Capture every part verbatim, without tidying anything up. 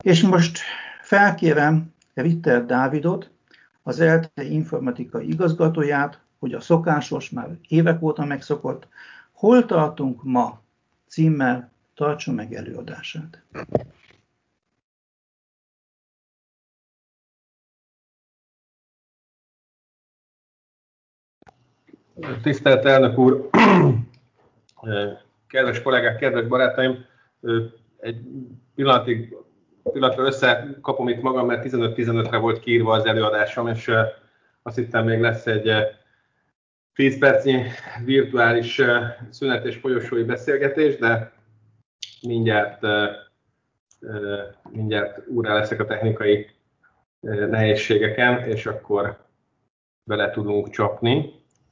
És most felkérem Ritter Dávidot, az é el té informatikai igazgatóját, hogy a szokásos, már évek óta megszokott Hol tartunk ma címmel tartsa meg előadását. Tisztelt elnök úr, kedves kollégák, kedves barátaim, egy pillanatig, pillanatra összekapom itt magam, mert tizenöt tizenötre volt kiírva az előadásom, és azt hittem még lesz egy tíz percnyi virtuális szünet és folyosói beszélgetés, de mindjárt, mindjárt úrrá leszek a technikai nehézségeken, és akkor bele tudunk csapni.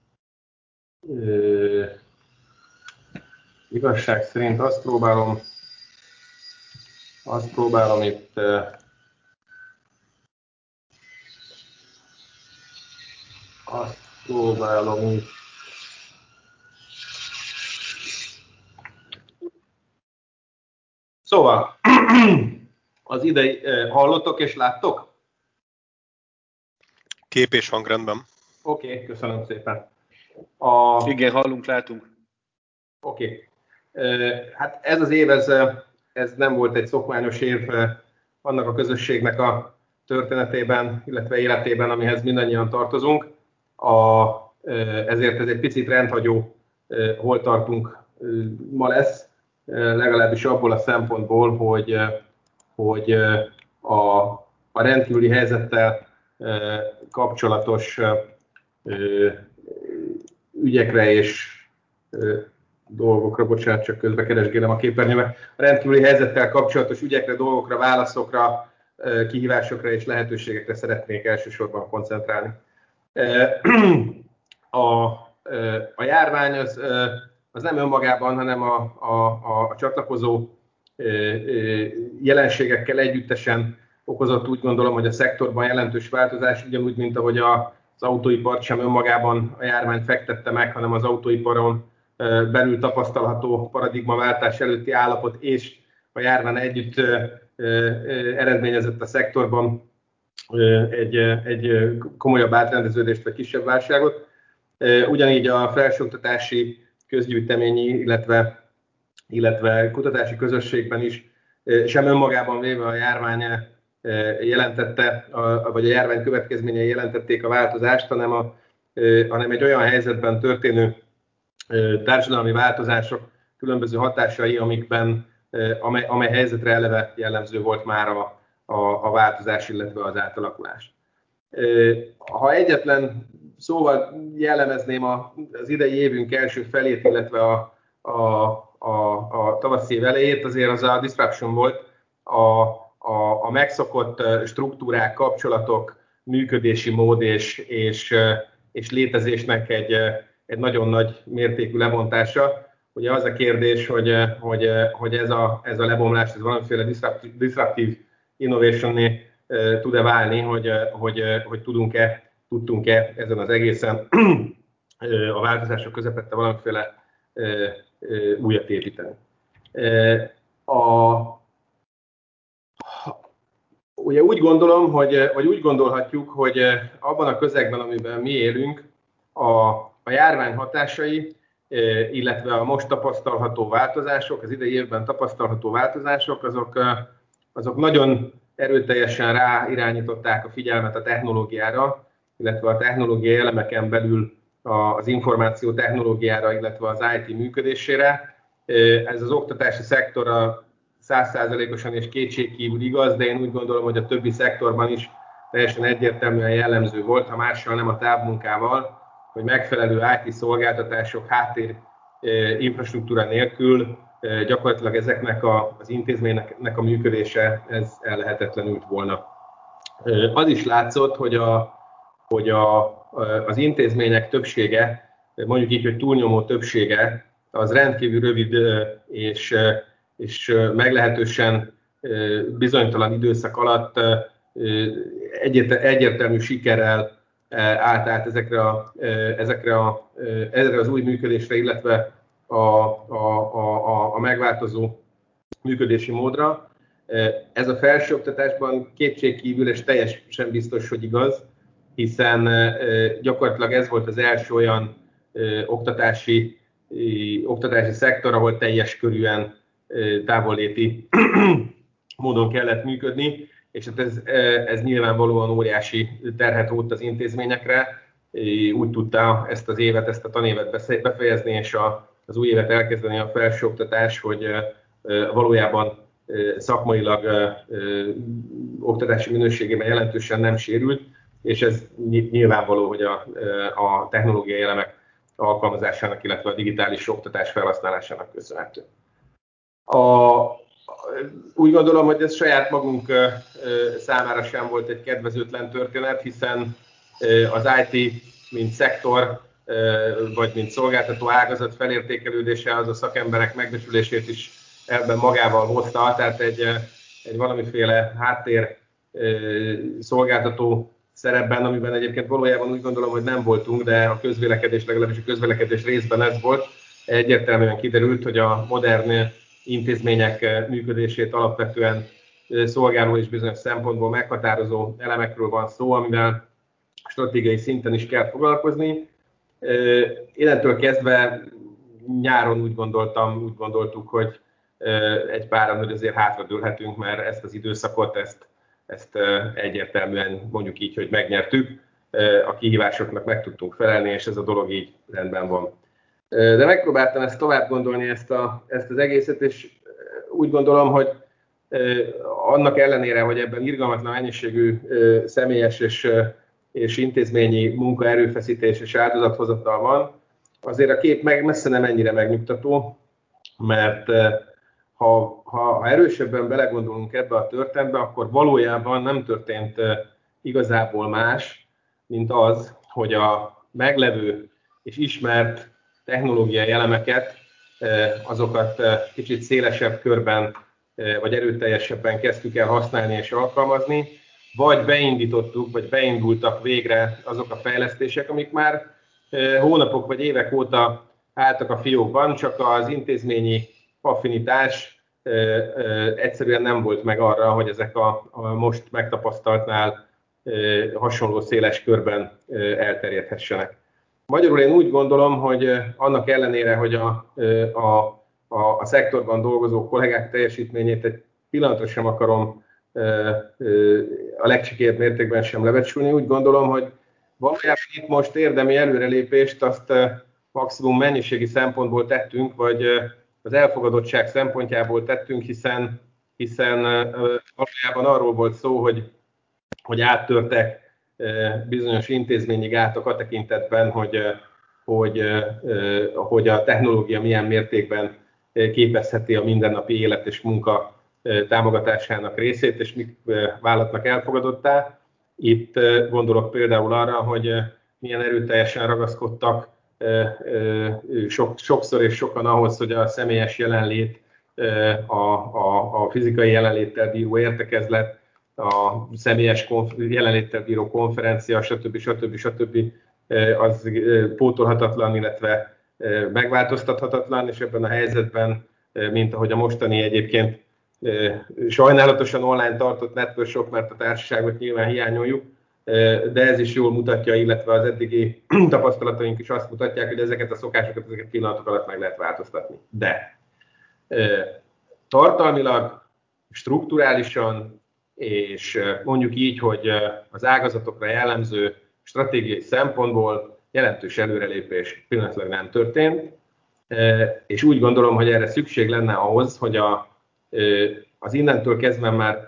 Igazság szerint azt próbálom, azt próbálom itt azt próbálom itt Szóval, az idei hallottok és láttok? Kép és hangrendben. Oké, okay, köszönöm szépen. A... Igen, hallunk, látunk. Oké. Okay. Hát ez az év, ez, ez nem volt egy szokványos év annak a közösségnek a történetében, illetve életében, amihez mindannyian tartozunk. A, ezért ez egy picit rendhagyó, hol tartunk ma lesz, legalábbis abból a szempontból, hogy, hogy a, a rendkívüli helyzettel kapcsolatos ügyekre és dolgokra, bocsánat, csak közbe keresgélem a képernyőmet, a rendkívüli helyzettel kapcsolatos ügyekre, dolgokra, válaszokra, kihívásokra és lehetőségekre szeretnék elsősorban koncentrálni. A, a járvány az, az nem önmagában, hanem a, a, a, a csatlakozó jelenségekkel együttesen okozott, úgy gondolom, hogy a szektorban jelentős változás, ugyanúgy, mint ahogy a az autóipart sem önmagában a járvány fektette meg, hanem az autóiparon belül tapasztalható paradigmaváltás előtti állapot és a járvány együtt eredményezett a szektorban egy, egy komolyabb átrendeződést vagy kisebb válságot. Ugyanígy a felsőoktatási, közgyűjteményi, illetve, illetve kutatási közösségben is sem önmagában véve a járvány jelentette, vagy a járvány következményei jelentették a változást, hanem, a, hanem egy olyan helyzetben történő társadalmi változások különböző hatásai, amikben, amely, amely helyzetre eleve jellemző volt már a, a, a változás, illetve az átalakulás. Ha egyetlen szóval jellemezném az idei évünk első felét, illetve a, a, a, a tavaszi év elejét, azért az a disruption volt, a A, a megszokott struktúrák, kapcsolatok, működési mód és, és, és létezésnek egy, egy nagyon nagy mértékű lebontása. Ugye az a kérdés, hogy, hogy, hogy ez, a, ez a lebomlás, ez valamiféle disruptive, disruptive innovation-né tud-e válni, hogy, hogy, hogy tudunk-e, tudtunk-e ezen az egészen a változások közepette valamiféle újat építeni. A, Ugye úgy gondolom, hogy, vagy úgy gondolhatjuk, hogy abban a közegben, amiben mi élünk, a, a járvány hatásai, illetve a most tapasztalható változások, az idei évben tapasztalható változások, azok, azok nagyon erőteljesen ráirányították a figyelmet a technológiára, illetve a technológiai elemeken belül az információ technológiára, illetve az i té működésére. Ez az oktatási szektor a száz százalékosan és kétségkívül igaz, de én úgy gondolom, hogy a többi szektorban is teljesen egyértelműen jellemző volt, ha mással nem a távmunkával, hogy megfelelő i té szolgáltatások, háttér infrastruktúra nélkül gyakorlatilag ezeknek a, az intézménynek a működése ez ellehetetlenült volna. Az is látszott, hogy, a, hogy a, az intézmények többsége, mondjuk így, hogy túlnyomó többsége, az rendkívül rövid és és meglehetősen bizonytalan időszak alatt egyértelmű sikerrel állt át ezekre, a, ezekre, a, ezekre az új működésre, illetve a, a, a, a megváltozó működési módra. Ez a felsőoktatásban kétségkívül és teljesen biztos, hogy igaz, hiszen gyakorlatilag ez volt az első olyan oktatási, oktatási szektor, ahol teljes körűen távolléti módon kellett működni, és hát ez, ez nyilvánvalóan óriási terhet rótt az intézményekre. Úgy tudta ezt az évet, ezt a tanévet befejezni, és a, az új évet elkezdeni a felsőoktatás, hogy valójában szakmailag oktatási minőségében jelentősen nem sérült, és ez nyilvánvaló, hogy a, a technológiai elemek alkalmazásának, illetve a digitális oktatás felhasználásának köszönhető. A, úgy gondolom, hogy ez saját magunk számára sem volt egy kedvezőtlen történet, hiszen az i té, mint szektor, vagy mint szolgáltató ágazat felértékelődése az a szakemberek megbecsülését is ebben magával hozta, tehát egy, egy valamiféle háttér szolgáltató szerepben, amiben egyébként valójában úgy gondolom, hogy nem voltunk, de a közvélekedés, legalábbis a közvélekedés részben ez volt. Egyértelműen kiderült, hogy a modern intézmények működését alapvetően szolgáló és bizonyos szempontból meghatározó elemekről van szó, amivel stratégiai szinten is kell foglalkozni. Innentől kezdve nyáron úgy gondoltam, úgy gondoltuk, hogy egy páran, hogy azért hátradőlhetünk, mert ezt az időszakot, ezt, ezt egyértelműen mondjuk így, hogy megnyertük, a kihívásoknak meg tudtunk felelni, és ez a dolog így rendben van. De megpróbáltam ezt tovább gondolni, ezt, a, ezt az egészet, és úgy gondolom, hogy annak ellenére, hogy ebben irgalmatlan mennyiségű személyes és, és intézményi munka, erőfeszítés és áldozathozatal van, azért a kép meg messze nem ennyire megnyugtató, mert ha, ha erősebben belegondolunk ebbe a történetbe, akkor valójában nem történt igazából más, mint az, hogy a meglevő és ismert technológiai elemeket, azokat kicsit szélesebb körben, vagy erőteljesebben kezdtük el használni és alkalmazni, vagy beindítottuk, vagy beindultak végre azok a fejlesztések, amik már hónapok vagy évek óta álltak a fiókban, csak az intézményi affinitás egyszerűen nem volt meg arra, hogy ezek a, a most megtapasztaltnál hasonló széles körben elterjedhessenek. Magyarul én úgy gondolom, hogy annak ellenére, hogy a, a, a, a szektorban dolgozó kollégák teljesítményét egy pillanatra sem akarom a legcsikélyebb mértékben sem lebecsülni, úgy gondolom, hogy valójában itt most érdemi előrelépést azt maximum mennyiségi szempontból tettünk, vagy az elfogadottság szempontjából tettünk, hiszen, hiszen valójában arról volt szó, hogy, hogy áttörtek bizonyos intézményi gátak a tekintetben, hogy, hogy, hogy a technológia milyen mértékben képezheti a mindennapi élet és munka támogatásának részét, és mik vállalatnak elfogadottá. Itt gondolok például arra, hogy milyen erőteljesen ragaszkodtak sok, sokszor és sokan ahhoz, hogy a személyes jelenlét, a, a, a fizikai jelenléttel bíró értekezlet, a személyes konf- jelenléttel bíró konferencia, stb. stb. stb. Az pótolhatatlan, illetve megváltoztathatatlan, és ebben a helyzetben, mint ahogy a mostani egyébként sajnálatosan online tartott networkshop, mert a társaságot nyilván hiányoljuk, de ez is jól mutatja, illetve az eddigi tapasztalataink is azt mutatják, hogy ezeket a szokásokat ezeket pillanatok alatt meg lehet változtatni. De tartalmilag, strukturálisan, és mondjuk így, hogy az ágazatokra jellemző stratégiai szempontból jelentős előrelépés pillanatlag nem történt, és úgy gondolom, hogy erre szükség lenne ahhoz, hogy a, az innentől kezdve már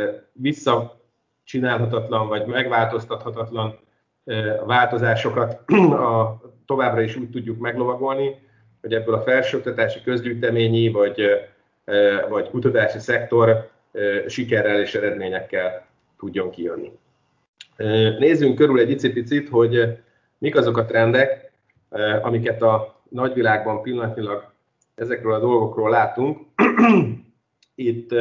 visszacsinálhatatlan vagy megváltoztathatatlan változásokat a, továbbra is úgy tudjuk meglovagolni, hogy ebből a felsőoktatási közgyűjteményi vagy, vagy kutatási szektor sikerrel és eredményekkel tudjon kijönni. Nézzünk körül egy icipicit, hogy mik azok a trendek, amiket a nagyvilágban pillanatnyilag ezekről a dolgokról látunk. Itt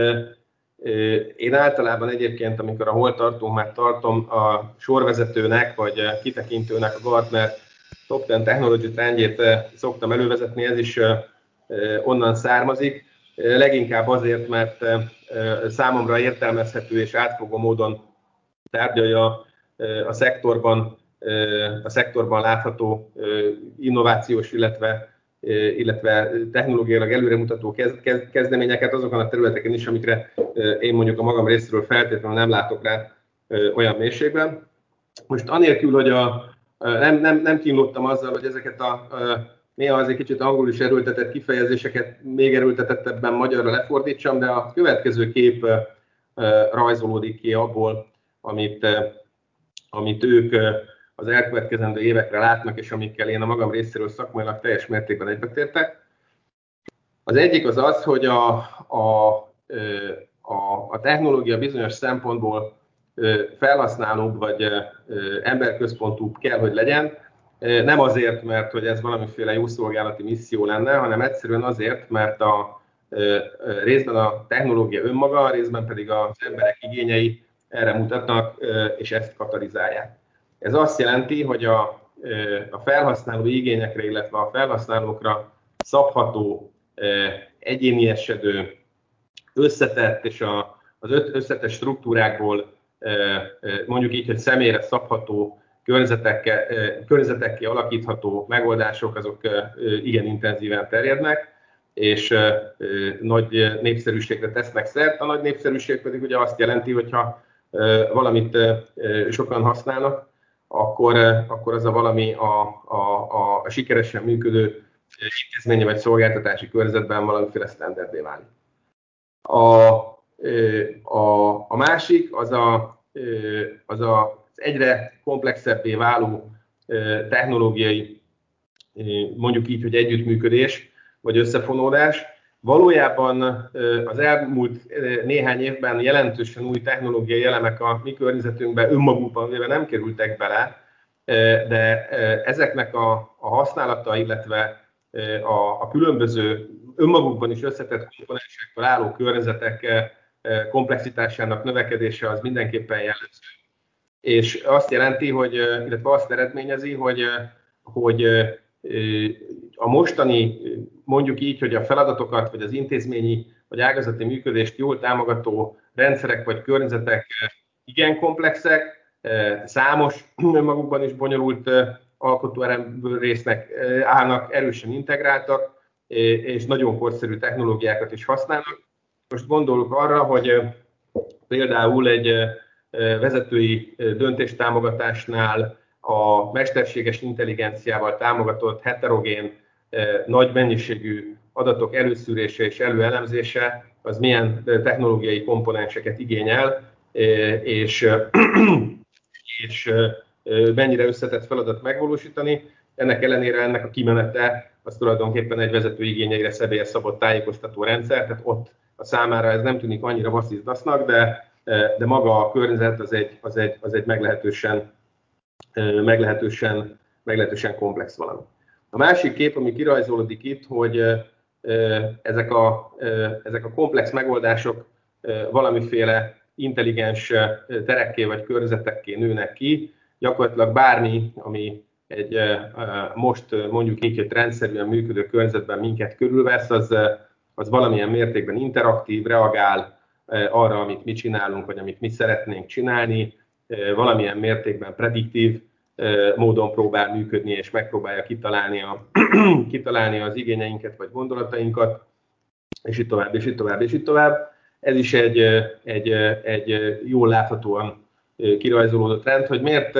én általában egyébként, amikor a hol tartunk, már tartom a sorvezetőnek, vagy kitekintőnek a Gartner Top tíz Technology trendjét szoktam elővezetni, ez is onnan származik. leginkább azért, mert számomra értelmezhető és átfogó módon tárgyalja a szektorban, a szektorban látható innovációs, illetve, illetve technológiailag előremutató kezdeményeket azokon a területeken is, amikre én mondjuk a magam részéről feltétlenül nem látok rá olyan mélységben. Most anélkül, hogy a, nem, nem, nem kínlottam azzal, hogy ezeket a, a néha azért kicsit angol is erőltetett kifejezéseket még erőltetettebben magyarra lefordítsam, de a következő kép rajzolódik ki abból, amit, amit ők az elkövetkezendő évekre látnak, és amikkel én a magam részéről szakmailag teljes mértékben egyetértek. Az egyik az az, hogy a, a, a, a technológia bizonyos szempontból felhasználóbb vagy emberközpontúbb kell, hogy legyen. Nem azért, mert hogy ez valamiféle jószolgálati misszió lenne, hanem egyszerűen azért, mert a, részben a technológia önmaga, részben pedig az emberek igényei erre mutatnak, és ezt katalizálják. Ez azt jelenti, hogy a, a felhasználó igényekre, illetve a felhasználókra szabható, egyéniesedő, összetett és a, az összetett struktúrákból mondjuk így, hogy személyre szabható, környezetekkel, környezetekkel alakítható megoldások, azok igen intenzíven terjednek, és nagy népszerűségre tesznek szert. A nagy népszerűség pedig ugye azt jelenti, hogyha valamit sokan használnak, akkor, akkor az a valami a, a, a, a sikeresen működő intézményi vagy szolgáltatási környezetben valamiféle standardé válik. A, a, a másik az, a, az a, az egyre komplexebbé váló technológiai, mondjuk így, hogy együttműködés vagy összefonódás. Valójában az elmúlt néhány évben jelentősen új technológiai elemek a mi környezetünkben önmagukban véve nem kerültek bele, de ezeknek a, a használata, illetve a, a különböző önmagukban is összetett komponensekből álló környezetek komplexitásának növekedése az mindenképpen jellemző. És azt jelenti, hogy, illetve azt eredményezi, hogy, hogy a mostani, mondjuk így, hogy a feladatokat, vagy az intézményi, vagy ágazati működést jól támogató rendszerek, vagy környezetek igen komplexek, számos, önmagukban is bonyolult alkotóelemből résznek állnak, erősen integráltak, és nagyon korszerű technológiákat is használnak. Most gondolok arra, hogy például egy vezetői döntéstámogatásnál a mesterséges intelligenciával támogatott heterogén, nagy mennyiségű adatok előszűrése és előelemzése az milyen technológiai komponenseket igényel, és, és mennyire összetett feladat megvalósítani. Ennek ellenére ennek a kimenete az tulajdonképpen egy vezető igényeire személyes szabott tájékoztató rendszer, tehát ott a számára ez nem tűnik annyira vasszizdasznak, de, de maga a környezet az egy, az egy, az egy meglehetősen, meglehetősen, meglehetősen komplex valami. A másik kép, ami kirajzolódik itt, hogy ezek a, ezek a komplex megoldások valamiféle intelligens terekké vagy környezetekké nőnek ki. Gyakorlatilag bármi, ami egy most mondjuk így, hogy rendszerűen működő környezetben minket körülvesz, az, az valamilyen mértékben interaktív, reagál arra, amit mi csinálunk, vagy amit mi szeretnénk csinálni, valamilyen mértékben prediktív módon próbál működni, és megpróbálja kitalálni, a, kitalálni az igényeinket, vagy gondolatainkat, és itt tovább, és itt tovább, és itt tovább. Ez is egy, egy, egy jól láthatóan kirajzolódó trend, hogy miért,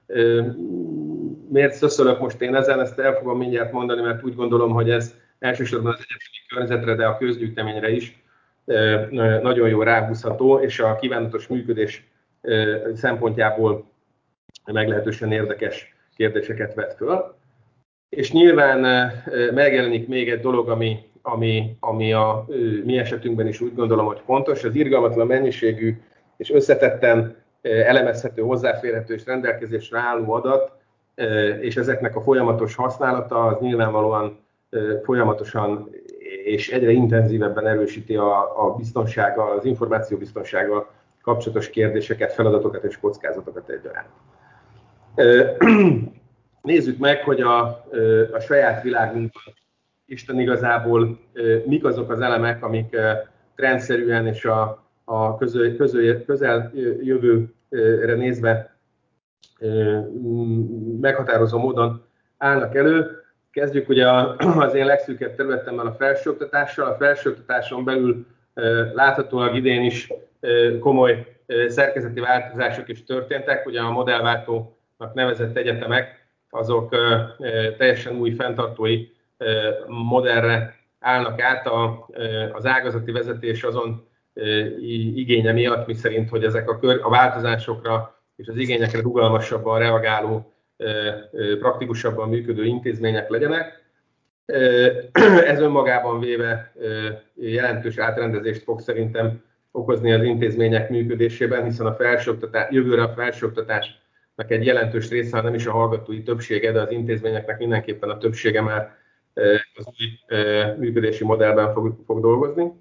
miért szöszölök most én ezen, ezt el fogom mindjárt mondani, mert úgy gondolom, hogy ez elsősorban az egyetemi környezetre, de a közgyűjteményre is nagyon jól ráhúzható, és a kívánatos működés szempontjából meglehetősen érdekes kérdéseket vet föl. És nyilván megjelenik még egy dolog, ami, ami, ami a mi esetünkben is úgy gondolom, hogy fontos, az irgalmatlan mennyiségű és összetetten elemezhető, hozzáférhető és rendelkezésre álló adat, és ezeknek a folyamatos használata az nyilvánvalóan folyamatosan és egyre intenzívebben erősíti a, a biztonsággal, az információbiztonsággal kapcsolatos kérdéseket, feladatokat és kockázatokat egyaránt. Nézzük meg, hogy a, a saját világunkban Isten igazából mik azok az elemek, amik rendszerűen és a, a közö, közö, közeljövőre nézve meghatározó módon állnak elő. Kezdjük ugye az én legszűkebb területemmel, a felsőoktatással. A felsőoktatáson belül láthatólag idén is komoly szerkezeti változások is történtek. Ugye a modellváltónak nevezett egyetemek, azok teljesen új fenntartói modellre állnak át. Az ágazati vezetés azon igénye miatt, miszerint, hogy ezek a, kör, a változásokra és az igényekre rugalmasabban reagáló, praktikusabban működő intézmények legyenek. Ez önmagában véve jelentős átrendezést fog szerintem okozni az intézmények működésében, hiszen a felsőoktatás, jövőre a felsőoktatásnak egy jelentős része, nem is a hallgatói többsége, de az intézményeknek mindenképpen a többsége már az új működési modellben fog, fog dolgozni.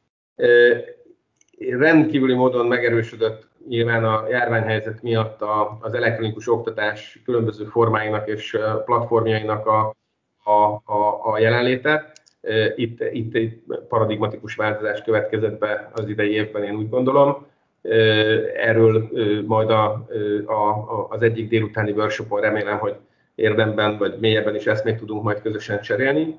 Rendkívüli módon megerősödött nyilván a járványhelyzet miatt az elektronikus oktatás különböző formáinak és platformjainak a, a, a, a jelenléte. Itt, itt egy paradigmatikus változás következett be az idei évben, én úgy gondolom. Erről majd a, a, az egyik délutáni workshopon remélem, hogy érdemben vagy mélyebben is eszmét tudunk majd közösen cserélni.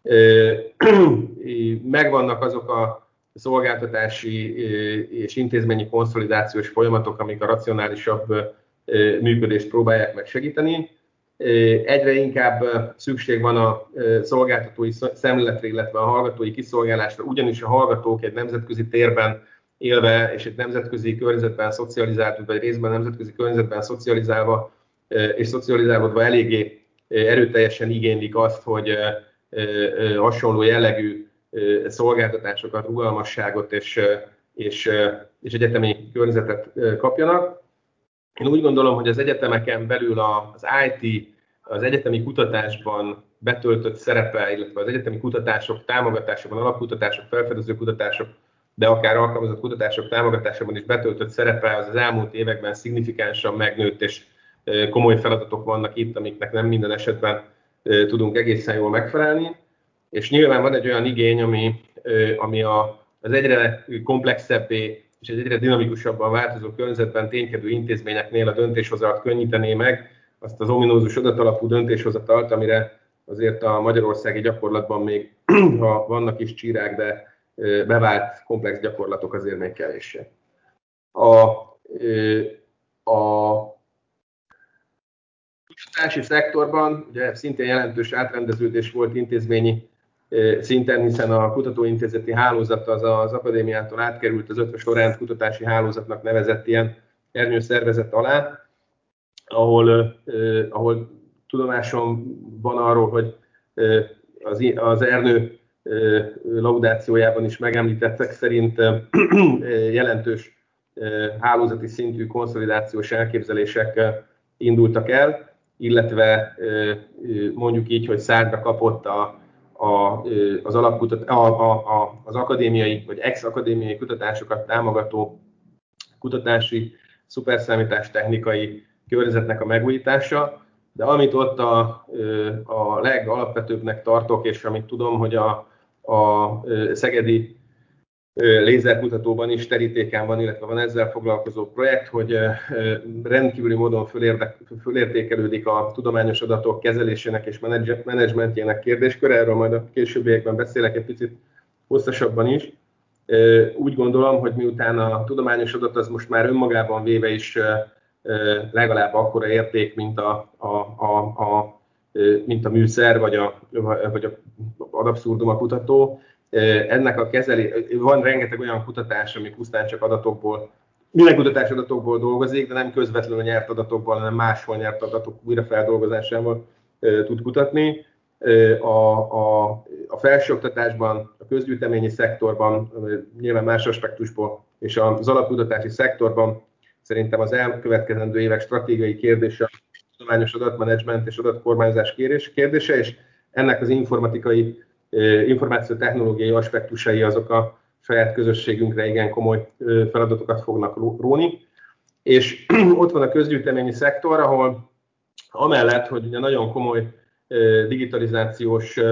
Megvannak azok a szolgáltatási és intézményi konszolidációs folyamatok, amik a racionálisabb működést próbálják meg segíteni. Egyre inkább szükség van a szolgáltatói szemléletre, illetve a hallgatói kiszolgálásra, ugyanis a hallgatók egy nemzetközi térben élve és egy nemzetközi környezetben szocializáltuk, vagy részben nemzetközi környezetben szocializálva és szocializálódva eléggé erőteljesen igénylik azt, hogy hasonló jellegű szolgáltatásokat, rugalmasságot és, és, és egyetemi környezetet kapjanak. Én úgy gondolom, hogy az egyetemeken belül az i té, az egyetemi kutatásban betöltött szerepe, illetve az egyetemi kutatások támogatásában, alapkutatások, felfedező kutatások, de akár alkalmazott kutatások támogatásában is betöltött szerepe az az elmúlt években szignifikánsan megnőtt, és komoly feladatok vannak itt, amiknek nem minden esetben tudunk egészen jól megfelelni. És nyilván van egy olyan igény, ami, ami a, az egyre komplexebbé és egy egyre dinamikusabban változó környezetben ténykedő intézményeknél a döntéshozatalt könnyítené meg, azt az ominózus adatalapú döntéshozatalt, amire azért a magyarországi gyakorlatban még, ha vannak is csírák, de bevált komplex gyakorlatok azért még kevéssé. A, a kutatási szektorban ugye szintén jelentős átrendeződés volt intézményi szinten, hiszen a kutatóintézeti hálózat az az akadémiától átkerült az Eötvös Loránd kutatási hálózatnak nevezett ilyen ernyőszervezet alá, ahol, eh, ahol tudomásom van arról, hogy eh, az, az Ernő eh, laudációjában is megemlítettek szerint eh, jelentős eh, hálózati szintű konszolidációs elképzelések eh, indultak el, illetve eh, mondjuk így, hogy szárnyra kapott a A, az, alapkutat, a, a, a, az akadémiai vagy ex-akadémiai kutatásokat támogató kutatási, szuperszámítás technikai környezetnek a megújítása, de amit ott a, a legalapvetőbbnek tartok, és amit tudom, hogy a, a szegedi lézerkutatóban is terítéken van, illetve van ezzel foglalkozó projekt, hogy rendkívüli módon fölértékelődik a tudományos adatok kezelésének és menedzsmentjének kérdésköre. Erről majd a későbbiekben beszélek egy picit hosszasabban is. Úgy gondolom, hogy miután a tudományos adat az most már önmagában véve is legalább akkora érték, mint a, a, a, a, mint a műszer, vagy a, vagy a ad abszurdum a kutató, ennek a kezelés, van rengeteg olyan kutatás, ami pusztán csak adatokból, minden kutatás adatokból dolgozik, de nem közvetlenül nyert adatokból, hanem máshol nyert adatok újrafeldolgozásával e, tud kutatni. E, a, a, a felsőoktatásban, a közgyűjteményi szektorban, nyilván más aspektusból, és az alapkutatási szektorban szerintem az elkövetkezendő évek stratégiai kérdése a tudományos adatmenedzsment és adatkormányzás kérdése, és ennek az informatikai információtechnológiai aspektusai azok a saját közösségünkre igen komoly feladatokat fognak róni. És ott van a közgyűjteményi szektor, ahol amellett, hogy ugye nagyon komoly digitalizációs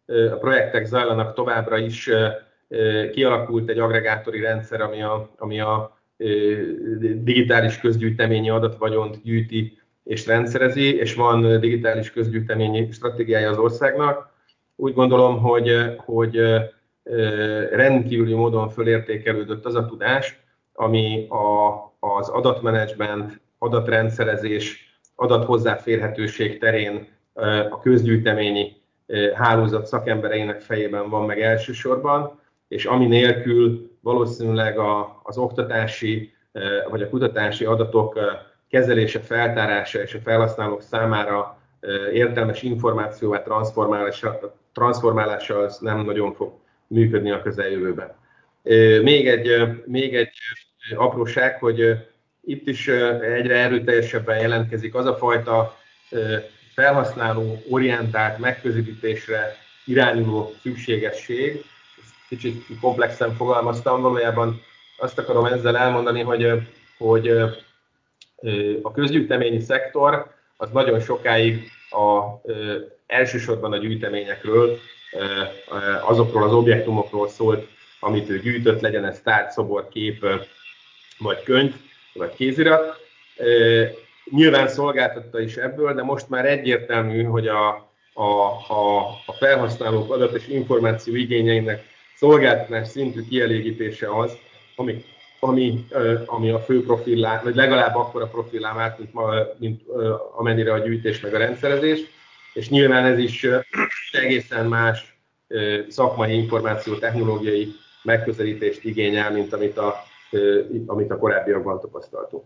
a projektek zajlanak továbbra is, kialakult egy agregátori rendszer, ami a, ami a digitális közgyűjteményi adatvagyont gyűjti és rendszerezi, és van digitális közgyűjteményi stratégiája az országnak. Úgy gondolom, hogy, hogy rendkívüli módon fölértékelődött az a tudás, ami a, az adatmenedzsment, adatrendszerezés, adathozzáférhetőség terén a közgyűjteményi hálózat szakembereinek fejében van meg elsősorban, és ami nélkül valószínűleg a, az oktatási vagy a kutatási adatok kezelése, feltárása és a felhasználók számára értelmes információvá transformálása, transformálása az nem nagyon fog működni a közeljövőben. Még egy, még egy apróság, hogy itt is egyre erőteljesebben jelentkezik az a fajta felhasználó orientált megközelítésre irányuló szükségesség. Kicsit komplexen fogalmaztam, valójában azt akarom ezzel elmondani, hogy, hogy a közgyűjteményi szektor az nagyon sokáig a, elsősorban a gyűjteményekről, azokról az objektumokról szólt, amit ő gyűjtött, legyen ez tárgy, szobor, kép, vagy könyv, vagy kézirat. Nyilván szolgáltatta is ebből, de most már egyértelmű, hogy a, a, a, a felhasználók adat és információ igényeinek szolgáltatás szintű kielégítése az, ami, ami, ami a fő profillá, vagy legalább akkora profillá vált, mint, ma, mint amennyire a gyűjtés meg a rendszerezés, és nyilván ez is egészen más szakmai információ technológiai megközelítést igényel, mint amit a, amit a korábbiakban tapasztaltunk.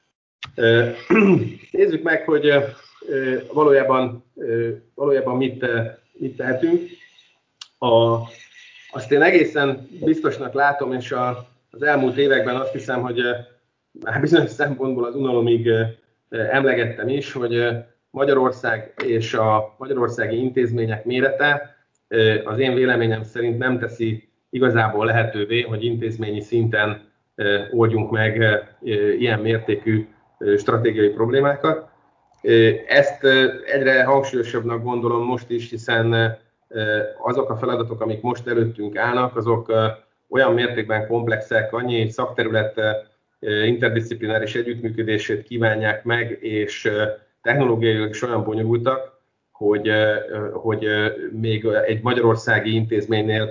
Nézzük meg, hogy valójában, valójában mit, mit tehetünk. A, azt én egészen biztosnak látom, és a, az elmúlt években azt hiszem, hogy már bizonyos szempontból az unalomig emlegettem is, hogy Magyarország és a magyarországi intézmények mérete az én véleményem szerint nem teszi igazából lehetővé, hogy intézményi szinten oldjunk meg ilyen mértékű stratégiai problémákat. Ezt egyre hangsúlyosabbnak gondolom most is, hiszen azok a feladatok, amik most előttünk állnak, azok olyan mértékben komplexek, annyi szakterület interdisziplináris együttműködését kívánják meg, és technológiailag is olyan bonyolultak, hogy, hogy még egy magyarországi intézménynél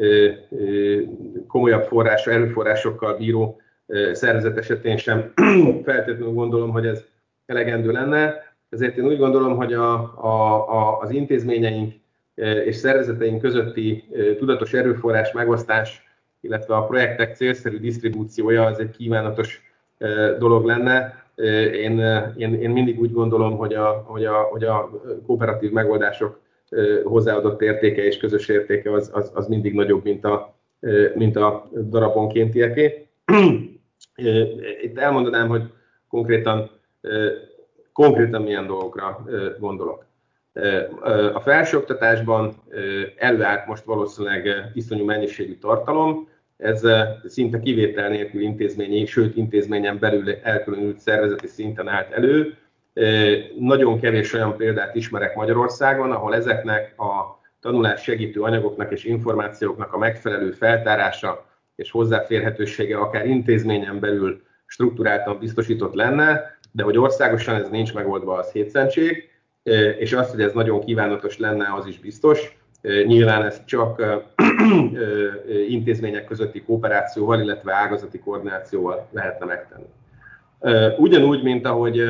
komolyabb forrás, erőforrásokkal bíró szervezet esetén sem feltétlenül gondolom, hogy ez elegendő lenne. Ezért én úgy gondolom, hogy a, a, a, az intézményeink és szervezeteink közötti tudatos erőforrás megosztás, illetve a projektek célszerű disztribúciója az egy kívánatos dolog lenne. Én, én, én mindig úgy gondolom, hogy a, hogy a, hogy a kooperatív megoldások hozzáadott értéke és közös értéke az, az, az mindig nagyobb, mint a, mint a darabonkéntieké. Itt elmondanám, hogy konkrétan, konkrétan milyen dolgokra gondolok. A felsőoktatásban előállt most valószínűleg iszonyú mennyiségű tartalom, ez szinte kivétel nélkül intézményi, sőt intézményen belül elkülönült szervezeti szinten állt elő. Nagyon kevés olyan példát ismerek Magyarországon, ahol ezeknek a tanulás segítő anyagoknak és információknak a megfelelő feltárása és hozzáférhetősége akár intézményen belül strukturáltan biztosított lenne, de hogy országosan ez nincs megoldva, az hétszentség, és az, hogy ez nagyon kívánatos lenne, az is biztos. Nyilván ezt csak intézmények közötti kooperációval, illetve ágazati koordinációval lehetne megtenni. Ugyanúgy, mint ahogy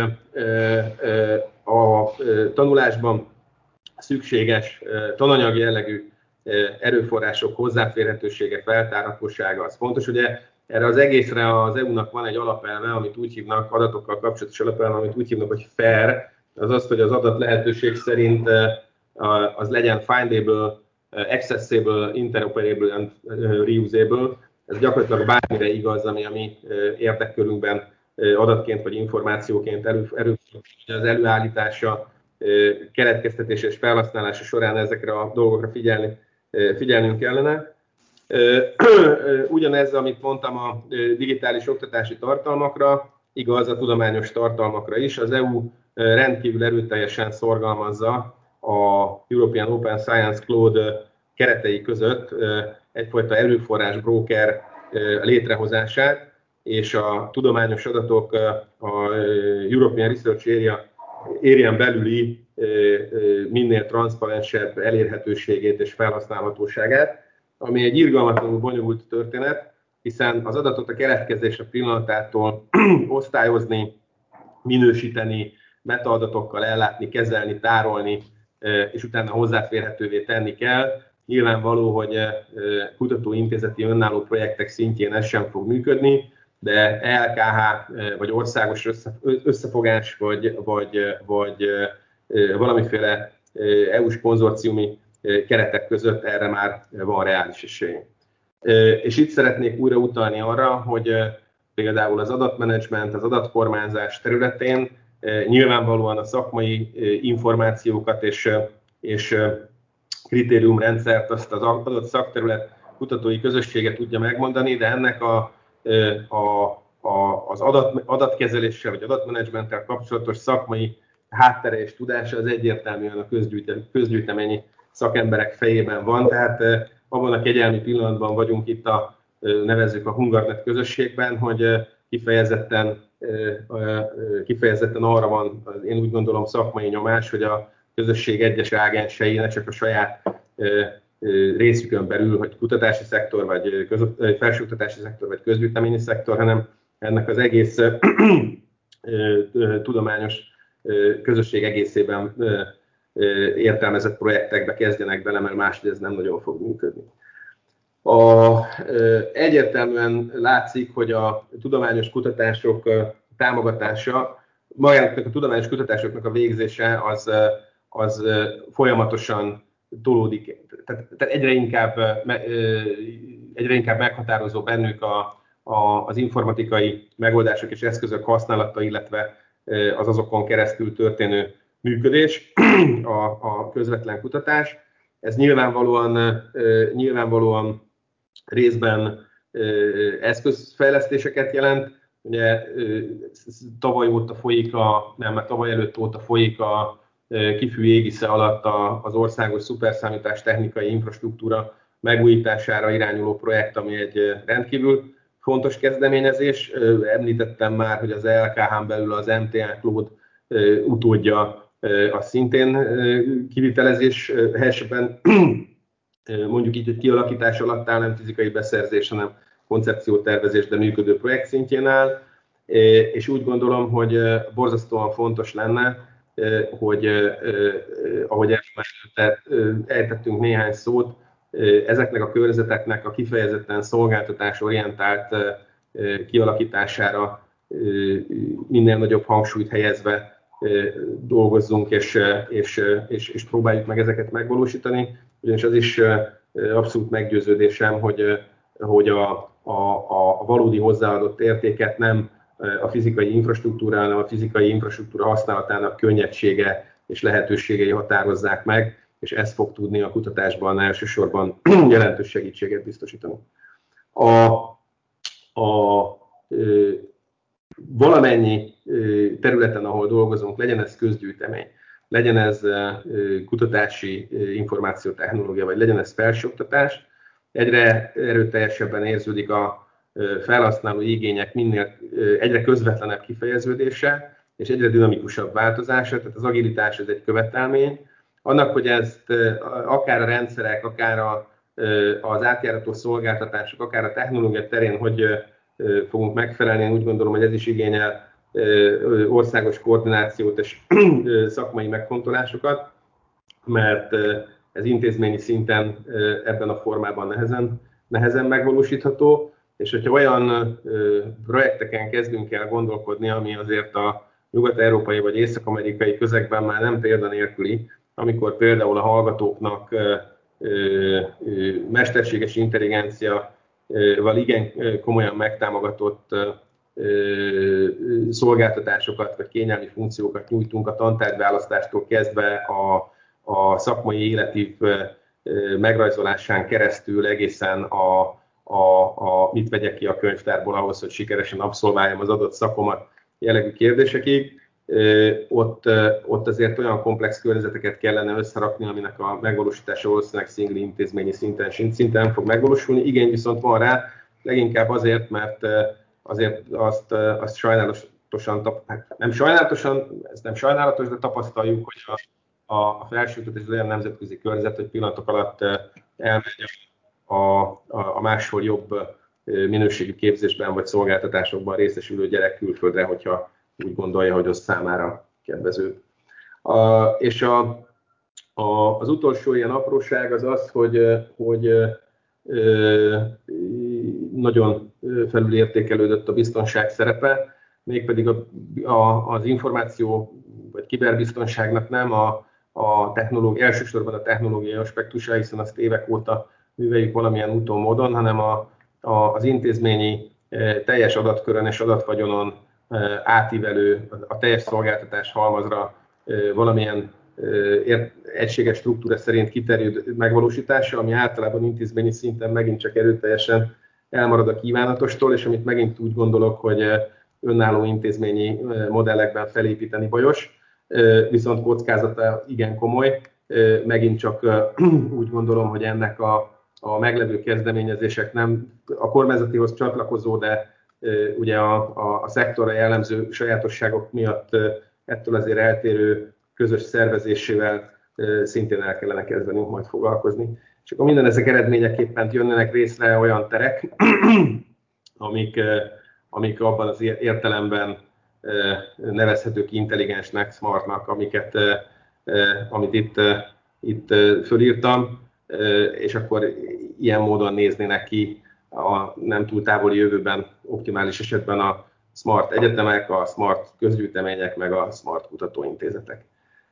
a tanulásban szükséges tananyag jellegű erőforrások hozzáférhetősége, feltárhatósága, az fontos. Ugye erre az egészre az é u-nak van egy alapelve, amit úgy hívnak, adatokkal kapcsolatos alapelve, amit úgy hívnak, hogy fair, az az, hogy az adat lehetőség szerint az legyen findable, accessible, interoperable and reusable. Ez gyakorlatilag bármire igaz, ami a mi érdekkörünkben adatként vagy információként elő, elő, az előállítása, keletkeztetése és felhasználása során ezekre a dolgokra figyelni, figyelnünk kellene. Ugyanez, amit mondtam a digitális oktatási tartalmakra, igaz a tudományos tartalmakra is. Az é u rendkívül erőteljesen szorgalmazza a European Open Science Cloud keretei között egyfajta erőforrás broker létrehozását, és a tudományos adatok a European Research Area, Area-n belüli minél transzparensebb elérhetőségét és felhasználhatóságát, ami egy irgalmatlanul bonyolult történet, hiszen az adatot a keletkezése pillanatától osztályozni, minősíteni, metaadatokkal ellátni, kezelni, tárolni, és utána hozzáférhetővé tenni kell. Nyilvánvaló, hogy kutatóintézeti önálló projektek szintjén ez sem fog működni, de E L K H vagy országos összefogás, vagy, vagy, vagy valamiféle é u-s konzorciumi keretek között erre már van reális esély. És itt szeretnék újra utalni arra, hogy például az adatmenedzsment, az adatkormányzás területén nyilvánvalóan a szakmai információkat és, és kritériumrendszert azt az adott szakterület kutatói közössége tudja megmondani, de ennek a, a, a, az adat, adatkezeléssel vagy adatmenedzsmenttel kapcsolatos szakmai háttere és tudása az egyértelműen a közgyűjteményi szakemberek fejében van, tehát abban a kegyelmi pillanatban vagyunk itt a, nevezzük a HungarNet közösségben, hogy kifejezetten, kifejezetten arra van, én úgy gondolom, szakmai nyomás, hogy a közösség egyes ágensei ne csak a saját részükön belül, hogy kutatási szektor, vagy köz, felsőoktatási szektor, vagy közgyűjteményi szektor, hanem ennek az egész tudományos közösség egészében értelmezett projektekbe kezdjenek bele, mert máshogy ez nem nagyon fog működni. A, egyértelműen látszik, hogy a tudományos kutatások támogatása, magának a tudományos kutatásoknak a végzése az, az folyamatosan tolódik, tehát, tehát egyre, inkább, egyre inkább meghatározó bennük a, a, az informatikai megoldások és eszközök használata, illetve az azokon keresztül történő működés, a, a közvetlen kutatás. Ez nyilvánvalóan, nyilvánvalóan részben eszközfejlesztéseket jelent. Ugye tavaly óta folyik a, nem, mert tavaly előtt óta folyik a kifű égisze alatt az országos szuperszámítás technikai infrastruktúra megújítására irányuló projekt, ami egy rendkívül fontos kezdeményezés. Említettem már, hogy az E L K H-n belül az M T A Cloud utódja a szintén kivitelezés helyesben, mondjuk így egy kialakítás alatt áll, nem fizikai beszerzés, hanem koncepciótervezés, de működő projekt szintjén áll. És úgy gondolom, hogy borzasztóan fontos lenne, hogy ahogy eltettünk néhány szót, ezeknek a körzeteknek a kifejezetten szolgáltatásorientált kialakítására minél nagyobb hangsúlyt helyezve dolgozzunk, és, és, és, és próbáljuk meg ezeket megvalósítani, ugyanis az is abszolút meggyőződésem, hogy, hogy a, a, a valódi hozzáadott értéket nem a fizikai infrastruktúra, hanem a fizikai infrastruktúra használatának könnyedsége és lehetőségei határozzák meg, és ez fog tudni a kutatásban elsősorban jelentős segítséget biztosítani. A, a valamennyi területen, ahol dolgozunk, legyen ez közgyűjtemény, legyen ez kutatási információtechnológia, vagy legyen ez felsőoktatás, egyre erőteljesebben érződik a felhasználó igények minél egyre közvetlenebb kifejeződése, és egyre dinamikusabb változása, tehát az agilitás ez egy követelmény. Annak, hogy ezt akár a rendszerek, akár a, az átjárató szolgáltatások, akár a technológia terén, hogy fogunk megfelelni, én úgy gondolom, hogy ez is igényel országos koordinációt és szakmai megfontolásokat, mert ez intézményi szinten ebben a formában nehezen, nehezen megvalósítható, és hogyha olyan projekteken kezdünk el gondolkodni, ami azért a nyugat-európai vagy észak-amerikai közegben már nem példanélküli, amikor például a hallgatóknak mesterséges intelligencia val igen komolyan megtámogatott szolgáltatásokat vagy kényelmi funkciókat nyújtunk a tantárgyválasztástól kezdve a, a szakmai életív megrajzolásán keresztül egészen a, a, a mit vegyek ki a könyvtárból ahhoz, hogy sikeresen abszolváljam az adott szakomat jellegű kérdésekig. ott, ott azért olyan komplex környezeteket kellene összerakni, aminek a megvalósítása valószínűleg szingli intézményi szinten szinten nem fog megvalósulni. Igény viszont van rá, leginkább azért, mert azért azt, azt sajnálatosan, nem sajnálatosan, ez nem sajnálatos, de tapasztaljuk, hogy a, a felsőoktatás olyan nemzetközi körzet, hogy pillanatok alatt elmegy a, a, a máshol jobb minőségű képzésben vagy szolgáltatásokban részesülő gyerek külföldre, hogyha úgy gondolja, hogy az számára kedvező. A, és a, a, az utolsó ilyen apróság az az, hogy, hogy ö, nagyon felülértékelődött a biztonság szerepe, mégpedig a, a, az információ vagy kiberbiztonságnak nem a, a technológia, elsősorban a technológiai aspektusa, hiszen azt évek óta műveljük valamilyen úton, módon, hanem a, a, az intézményi teljes adatkörön és adatvagyonon átívelő, a teljes szolgáltatás halmazra valamilyen egységes struktúra szerint kiterjedő megvalósítása, ami általában intézményi szinten megint csak erőteljesen elmarad a kívánatostól, és amit megint úgy gondolok, hogy önálló intézményi modellekben felépíteni bajos, viszont kockázata igen komoly. Megint csak úgy gondolom, hogy ennek a, a meglevő kezdeményezések nem a kormányzatihoz csatlakozó, de ugye a, a, a szektorra jellemző sajátosságok miatt ettől azért eltérő közös szervezésével szintén el kellene kezdenünk majd foglalkozni. És akkor minden ezek eredményeképpen jönnek részre olyan terek, amik, amik abban az értelemben nevezhetők intelligensnek, smartnak, amiket, amit itt, itt fölírtam, és akkor ilyen módon néznének ki a nem túl távoli jövőben, optimális esetben a smart egyetemek, a smart közgyűjtemények, meg a smart kutatóintézetek.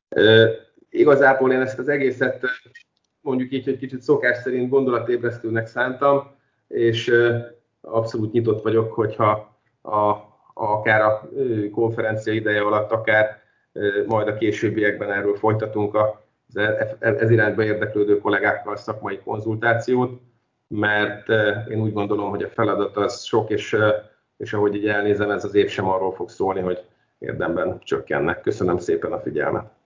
Igazából én ezt az egészet mondjuk így, hogy kicsit szokás szerint gondolatébresztőnek szántam, és abszolút nyitott vagyok, hogyha a, akár a konferencia ideje alatt, akár majd a későbbiekben erről folytatunk az ez irányba érdeklődő kollégákkal szakmai konzultációt, mert én úgy gondolom, hogy a feladat az sok, és, és ahogy így elnézem, ez az év sem arról fog szólni, hogy érdemben csökkennek. Köszönöm szépen a figyelmet.